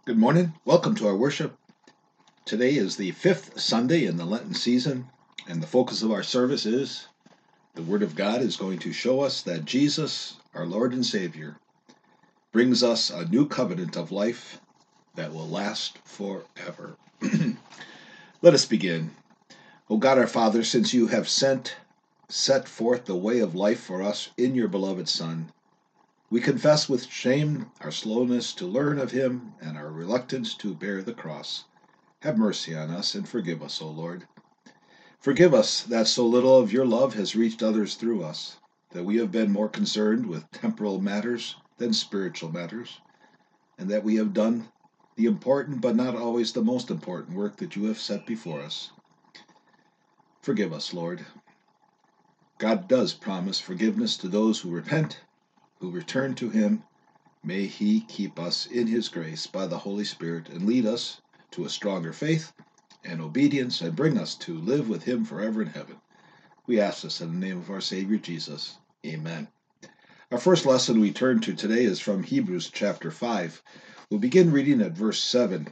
Good morning. Welcome to our worship. Today is the fifth Sunday in the Lenten season, and the focus of our service is the Word of God is going to show us that Jesus, our Lord and Savior, brings us a new covenant of life that will last forever. Let us begin. O God our Father, since you have set forth the way of life for us in your beloved Son, we confess with shame our slowness to learn of him and our reluctance to bear the cross. Have mercy on us and forgive us, O Lord. Forgive us that so little of your love has reached others through us, that we have been more concerned with temporal matters than spiritual matters, and that we have done the important but not always the most important work that you have set before us. Forgive us, Lord. God does promise forgiveness to those who repent, who return to him. May he keep us in his grace by the Holy Spirit and lead us to a stronger faith and obedience and bring us to live with him forever in heaven. We ask this in the name of our Savior Jesus. Amen. Our first lesson we turn to today is from Hebrews chapter 5. We'll begin reading at verse 7.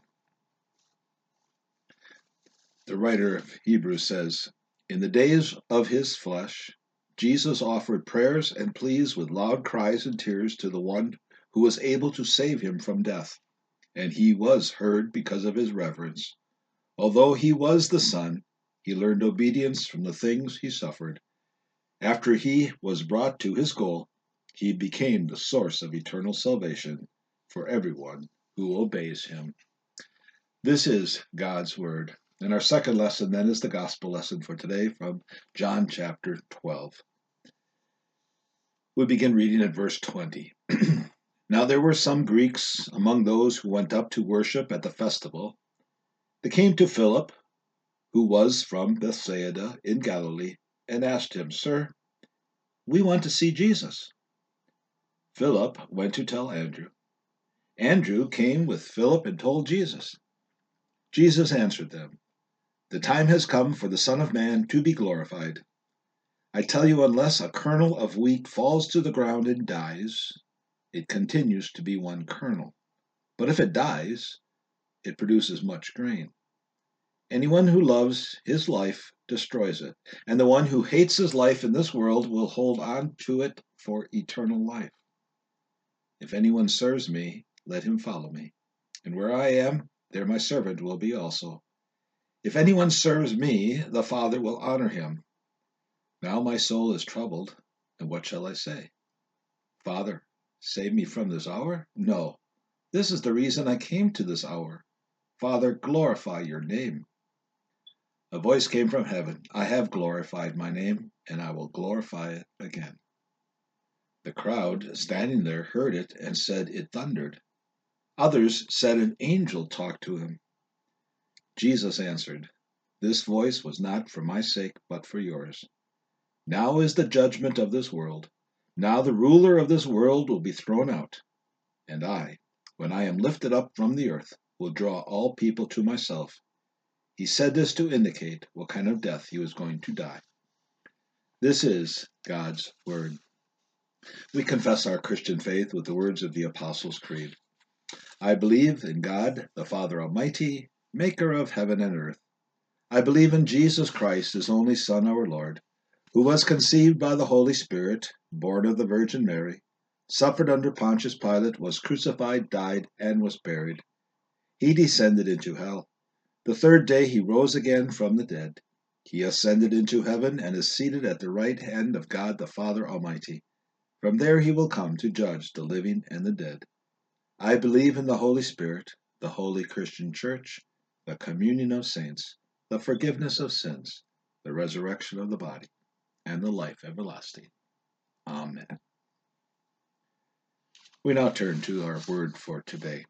The writer of Hebrews says, "In the days of his flesh, Jesus offered prayers and pleas with loud cries and tears to the one who was able to save him from death, and he was heard because of his reverence. Although he was the Son, he learned obedience from the things he suffered. After he was brought to his goal, he became the source of eternal salvation for everyone who obeys him." This is God's Word. And our second lesson then is the gospel lesson for today from John chapter 12. We begin reading at verse 20. Now there were some Greeks among those who went up to worship at the festival. They came to Philip, who was from Bethsaida in Galilee, and asked him, "Sir, we want to see Jesus." Philip went to tell Andrew. Andrew came with Philip and told Jesus. Jesus answered them, "The time has come for the Son of Man to be glorified. I tell you, unless a kernel of wheat falls to the ground and dies, it continues to be one kernel. But if it dies, it produces much grain. Anyone who loves his life destroys it, and the one who hates his life in this world will hold on to it for eternal life. If anyone serves me, let him follow me, and where I am, there my servant will be also. If anyone serves me, the Father will honor him. Now my soul is troubled, and what shall I say? Father, save me from this hour? No, this is the reason I came to this hour. Father, glorify your name." A voice came from heaven, "I have glorified my name, and I will glorify it again." The crowd standing there heard it and said it thundered. Others said an angel talked to him. Jesus answered, "This voice was not for my sake, but for yours. Now is the judgment of this world. Now the ruler of this world will be thrown out. And I, when I am lifted up from the earth, will draw all people to myself." He said this to indicate what kind of death he was going to die. This is God's Word. We confess our Christian faith with the words of the Apostles' Creed. I believe in God, the Father Almighty, maker of heaven and earth. I believe in Jesus Christ, his only Son, our Lord, who was conceived by the Holy Spirit, born of the Virgin Mary, suffered under Pontius Pilate, was crucified, died, and was buried. He descended into hell. The third day he rose again from the dead. He ascended into heaven and is seated at the right hand of God the Father Almighty. From there he will come to judge the living and the dead. I believe in the Holy Spirit, the holy Christian Church, the communion of saints, the forgiveness of sins, the resurrection of the body, and the life everlasting. Amen. We now turn to our word for today.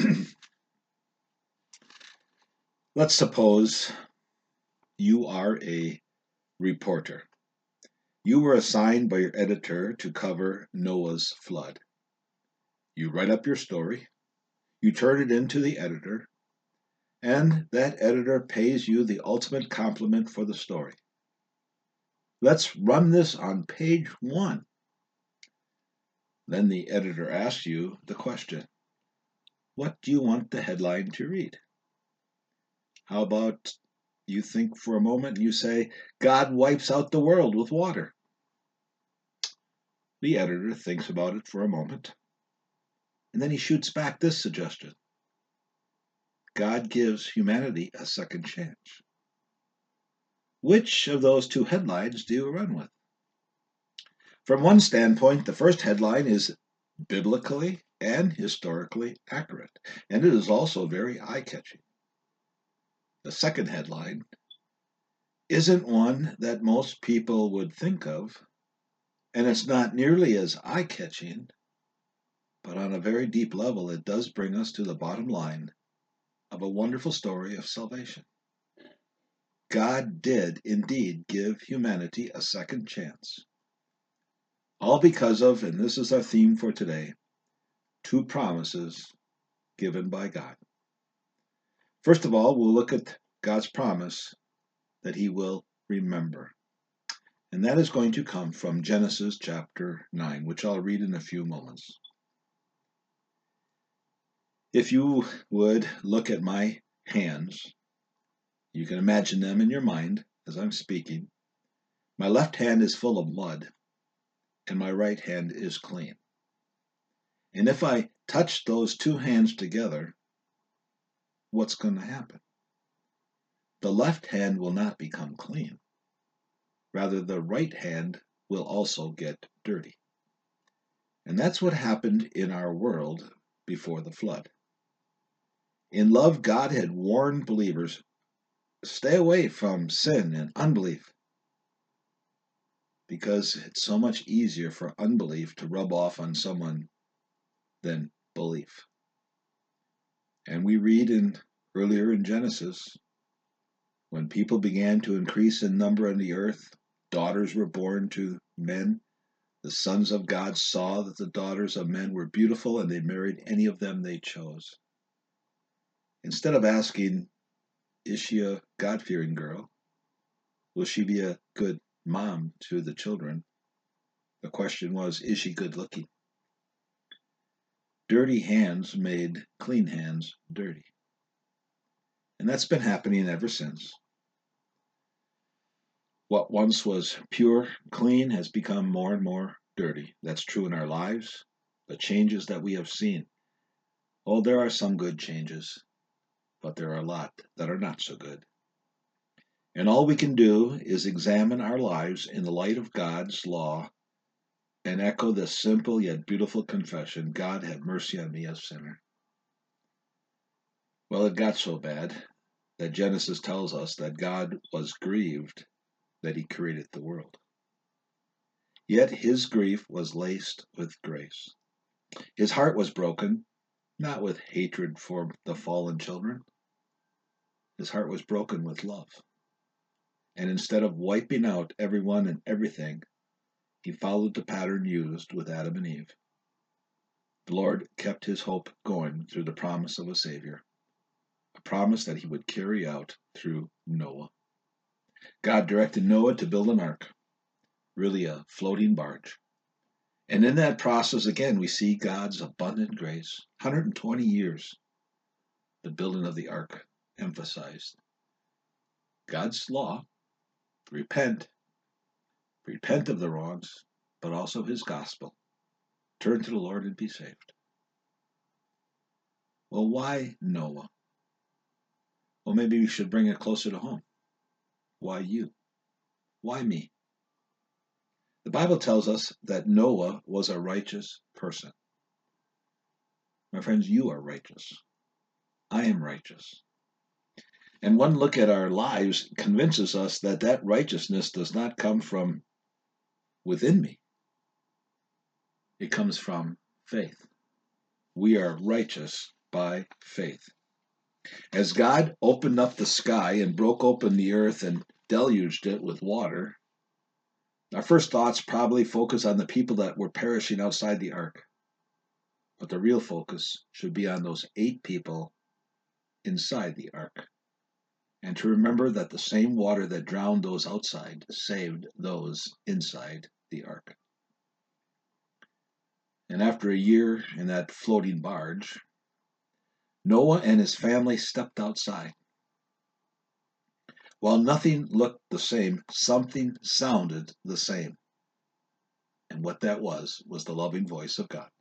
Let's suppose you are a reporter. You were assigned by your editor to cover Noah's flood. You write up your story, you turn it in to the editor, and that editor pays you the ultimate compliment for the story. Let's run this on page 1. Then the editor asks you the question, What do you want the headline to read? How about you think for a moment and you say, God wipes out the world with water? The editor thinks about it for a moment, and then he shoots back this suggestion. God gives humanity a second chance. Which of those two headlines do you run with? From one standpoint, the first headline is biblically and historically accurate, and it is also very eye-catching. The second headline isn't one that most people would think of, and it's not nearly as eye-catching, but on a very deep level, it does bring us to the bottom line of a wonderful story of salvation. God did indeed give humanity a second chance. All because of, and this is our theme for today, two promises given by God. First of all, we'll look at God's promise that he will remember. And that is going to come from Genesis chapter 9, which I'll read in a few moments. If you would look at my hands, you can imagine them in your mind as I'm speaking. My left hand is full of mud, and my right hand is clean. And if I touch those two hands together, what's going to happen? The left hand will not become clean. Rather, the right hand will also get dirty. And that's what happened in our world before the flood. In love, God had warned believers, stay away from sin and unbelief, because it's so much easier for unbelief to rub off on someone than belief. And we read earlier in Genesis, when people began to increase in number on the earth, daughters were born to men. The sons of God saw that the daughters of men were beautiful, and they married any of them they chose. Instead of asking, is she a God-fearing girl? Will she be a good mom to the children? The question was, is she good-looking? Dirty hands made clean hands dirty. And that's been happening ever since. What once was pure, clean, has become more and more dirty. That's true in our lives, the changes that we have seen. Oh, there are some good changes, but there are a lot that are not so good. And all we can do is examine our lives in the light of God's law and echo this simple yet beautiful confession, God, have mercy on me, a sinner. Well, it got so bad that Genesis tells us that God was grieved that he created the world. Yet his grief was laced with grace. His heart was broken, not with hatred for the fallen children. His heart was broken with love. And instead of wiping out everyone and everything, he followed the pattern used with Adam and Eve. The Lord kept his hope going through the promise of a Savior, a promise that he would carry out through Noah. God directed Noah to build an ark, really a floating barge. And in that process, again, we see God's abundant grace. 120 years, the building of the ark emphasized. God's law, repent of the wrongs, but also his gospel. Turn to the Lord and be saved. Well, why Noah? Well, maybe we should bring it closer to home. Why you? Why me? The Bible tells us that Noah was a righteous person. My friends, you are righteous. I am righteous. And one look at our lives convinces us that that righteousness does not come from within me. It comes from faith. We are righteous by faith. As God opened up the sky and broke open the earth and deluged it with water, our first thoughts probably focus on the people that were perishing outside the ark. But the real focus should be on those 8 people inside the ark. And to remember that the same water that drowned those outside saved those inside the ark. And after a year in that floating barge, Noah and his family stepped outside. While nothing looked the same, something sounded the same. And what that was the loving voice of God.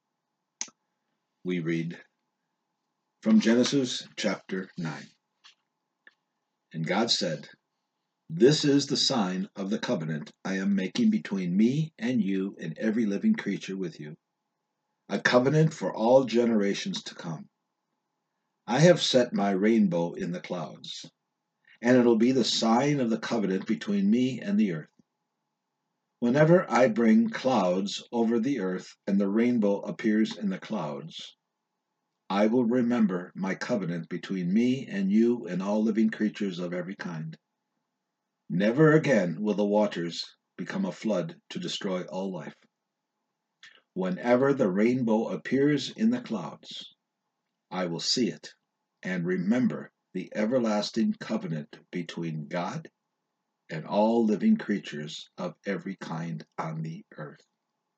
We read from Genesis chapter 9. And God said, "This is the sign of the covenant I am making between me and you and every living creature with you, a covenant for all generations to come. I have set my rainbow in the clouds, and it'll be the sign of the covenant between me and the earth. Whenever I bring clouds over the earth and the rainbow appears in the clouds, I will remember my covenant between me and you and all living creatures of every kind. Never again will the waters become a flood to destroy all life. Whenever the rainbow appears in the clouds, I will see it and remember the everlasting covenant between God and all living creatures of every kind on the earth."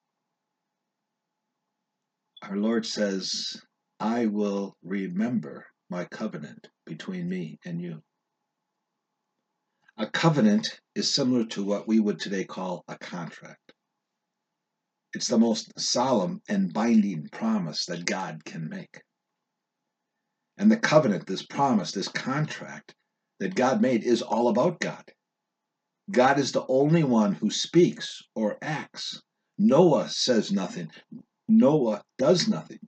Our Lord says, "I will remember my covenant between me and you." A covenant is similar to what we would today call a contract. It's the most solemn and binding promise that God can make. And the covenant, this promise, this contract that God made is all about God. God is the only one who speaks or acts. Noah says nothing. Noah does nothing.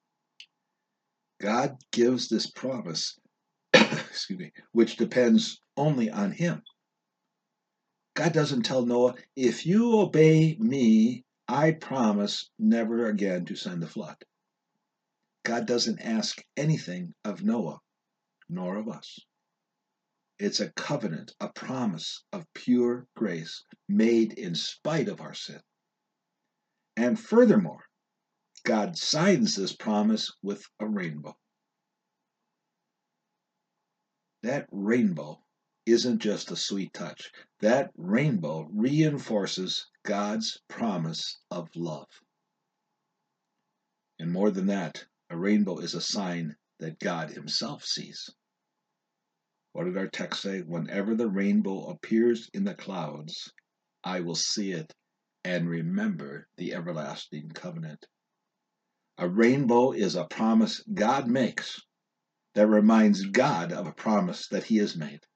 God gives this promise, excuse me, which depends only on him. God doesn't tell Noah, "If you obey me, I promise never again to send a flood." God doesn't ask anything of Noah, nor of us. It's a covenant, a promise of pure grace made in spite of our sin. And furthermore, God signs this promise with a rainbow. That rainbow isn't just a sweet touch. That rainbow reinforces God's promise of love. And more than that, a rainbow is a sign that God himself sees. What did our text say? Whenever the rainbow appears in the clouds, I will see it and remember the everlasting covenant. A rainbow is a promise God makes that reminds God of a promise that he has made.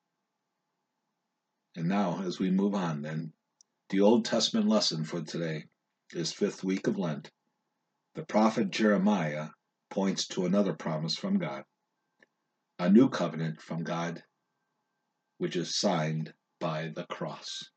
And now, as we move on, then, the Old Testament lesson for today is fifth week of Lent. The prophet Jeremiah points to another promise from God, a new covenant from God, which is signed by the cross.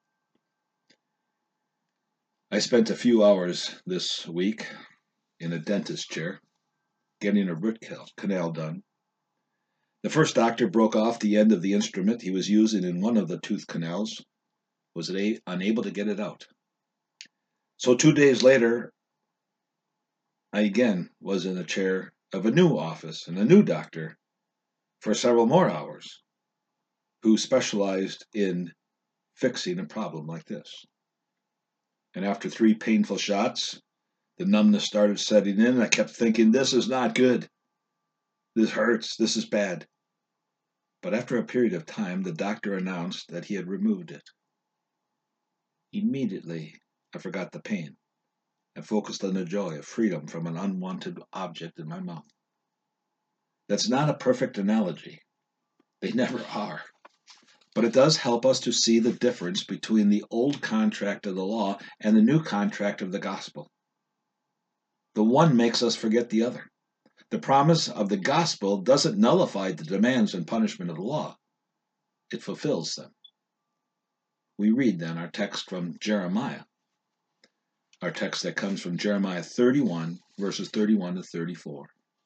I spent a few hours this week in a dentist chair getting a root canal done. The first doctor broke off the end of the instrument he was using in one of the tooth canals, was unable to get it out. So 2 days later, I again was in a chair of a new office and a new doctor for several more hours who specialized in fixing a problem like this. And after 3 painful shots, the numbness started setting in, and I kept thinking, this is not good. This hurts. This is bad. But after a period of time, the doctor announced that he had removed it. Immediately, I forgot the pain and focused on the joy of freedom from an unwanted object in my mouth. That's not a perfect analogy. They never are. But it does help us to see the difference between the old contract of the law and the new contract of the gospel. The one makes us forget the other. The promise of the gospel doesn't nullify the demands and punishment of the law. It fulfills them. We read then our text from Jeremiah. Our text that comes from Jeremiah 31, verses 31 to 34.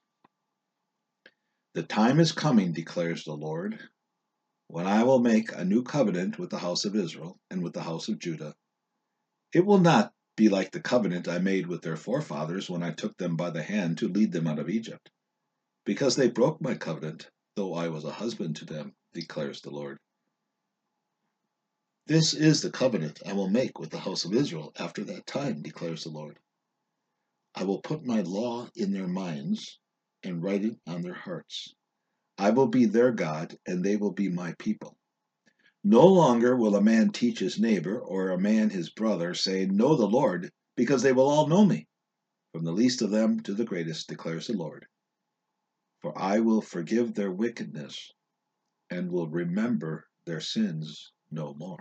"The time is coming, declares the Lord, when I will make a new covenant with the house of Israel and with the house of Judah. It will not be like the covenant I made with their forefathers when I took them by the hand to lead them out of Egypt, because they broke my covenant, though I was a husband to them, declares the Lord. This is the covenant I will make with the house of Israel after that time, declares the Lord. I will put my law in their minds and write it on their hearts. I will be their God, and they will be my people. No longer will a man teach his neighbor or a man his brother, saying, Know the Lord, because they will all know me, from the least of them to the greatest, declares the Lord. For I will forgive their wickedness and will remember their sins no more.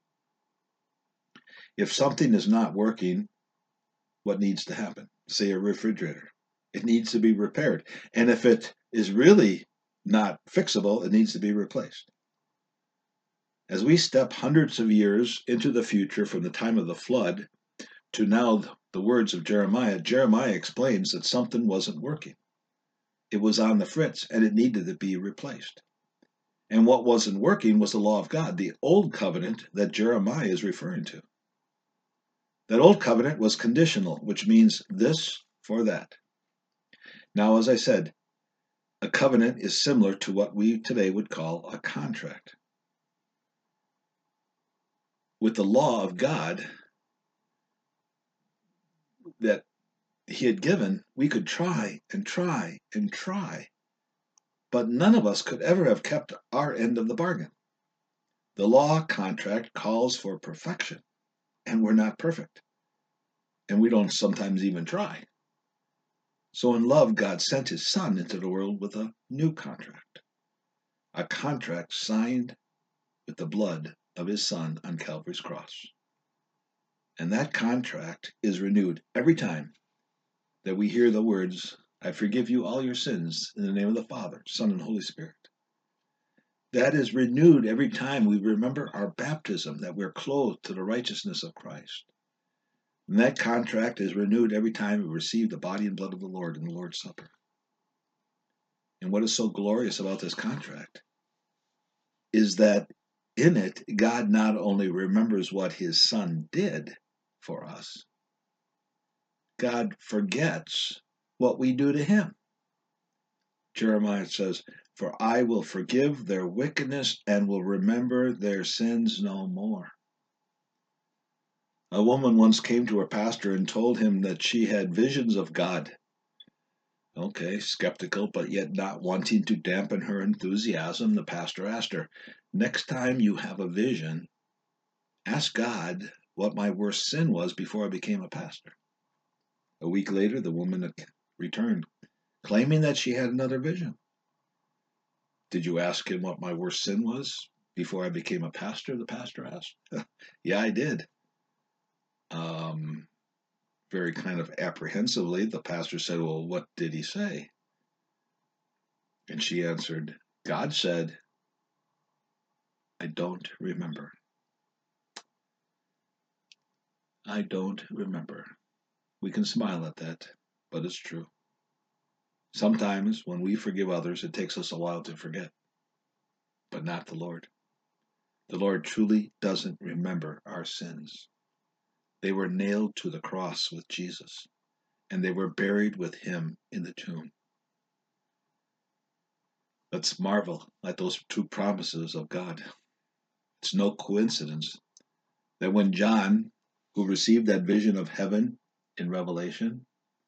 If something is not working, what needs to happen? Say a refrigerator. It needs to be repaired. And if it is really not fixable, it needs to be replaced. As we step hundreds of years into the future from the time of the flood to now the words of Jeremiah, Jeremiah explains that something wasn't working. It was on the fritz and it needed to be replaced. And what wasn't working was the law of God, the old covenant that Jeremiah is referring to. That old covenant was conditional, which means this for that. Now, as I said, a covenant is similar to what we today would call a contract. With the law of God that he had given, we could try and try and try, but none of us could ever have kept our end of the bargain. The law contract calls for perfection, and we're not perfect. And we don't sometimes even try. So in love, God sent his son into the world with a new contract. A contract signed with the blood of his son on Calvary's cross. And that contract is renewed every time that we hear the words, I forgive you all your sins in the name of the Father, Son, and Holy Spirit. That is renewed every time we remember our baptism, that we're clothed to the righteousness of Christ. And that contract is renewed every time we receive the body and blood of the Lord in the Lord's Supper. And what is so glorious about this contract is that in it, God not only remembers what his son did for us, God forgets what we do to him. Jeremiah says, For I will forgive their wickedness and will remember their sins no more. A woman once came to her pastor and told him that she had visions of God. Okay, skeptical, but yet not wanting to dampen her enthusiasm, the pastor asked her, Next time you have a vision, ask God what my worst sin was before I became a pastor. A week later, the woman returned, claiming that she had another vision. Did you ask him what my worst sin was before I became a pastor? The pastor asked. Yeah, I did. Very kind of apprehensively, the pastor said, Well, what did he say? And she answered, God said, I don't remember. I don't remember. We can smile at that, but it's true. Sometimes when we forgive others, it takes us a while to forget, but not the Lord. The Lord truly doesn't remember our sins. They were nailed to the cross with Jesus, and they were buried with him in the tomb. Let's marvel at those two promises of God. It's no coincidence that when John, who received that vision of heaven in Revelation,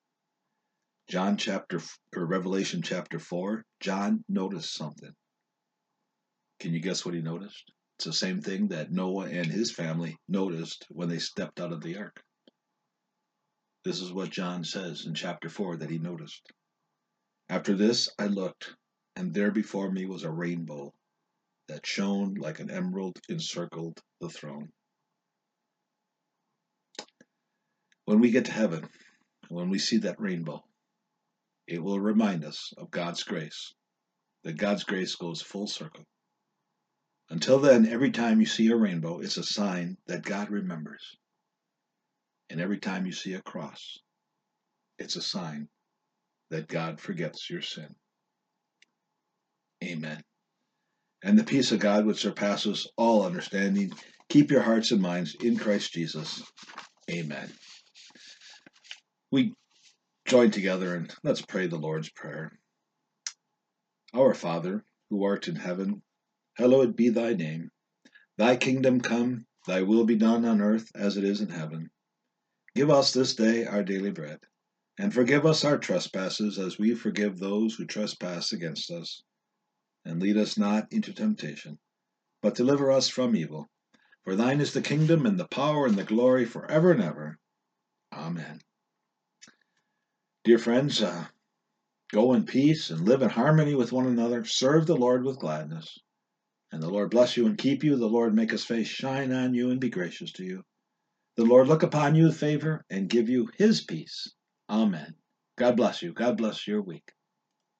Revelation chapter 4, John noticed something. Can you guess what he noticed? It's the same thing that Noah and his family noticed when they stepped out of the ark. This is what John says in chapter 4 that he noticed. After this I looked, and there before me was a rainbow that shone like an emerald encircled the throne. When we get to heaven, when we see that rainbow, it will remind us of God's grace, that God's grace goes full circle. Until then, every time you see a rainbow, it's a sign that God remembers. And every time you see a cross, it's a sign that God forgets your sin. Amen. And the peace of God, which surpasses all understanding, keep your hearts and minds in Christ Jesus. Amen. We join together and let's pray the Lord's Prayer. Our Father, who art in heaven, hallowed be thy name. Thy kingdom come, thy will be done on earth as it is in heaven. Give us this day our daily bread. And forgive us our trespasses as we forgive those who trespass against us. And lead us not into temptation, but deliver us from evil. For thine is the kingdom and the power and the glory forever and ever. Amen. Dear friends, go in peace and live in harmony with one another. Serve the Lord with gladness. And the Lord bless you and keep you. The Lord make his face shine on you and be gracious to you. The Lord look upon you with favor and give you his peace. Amen. God bless you. God bless your week.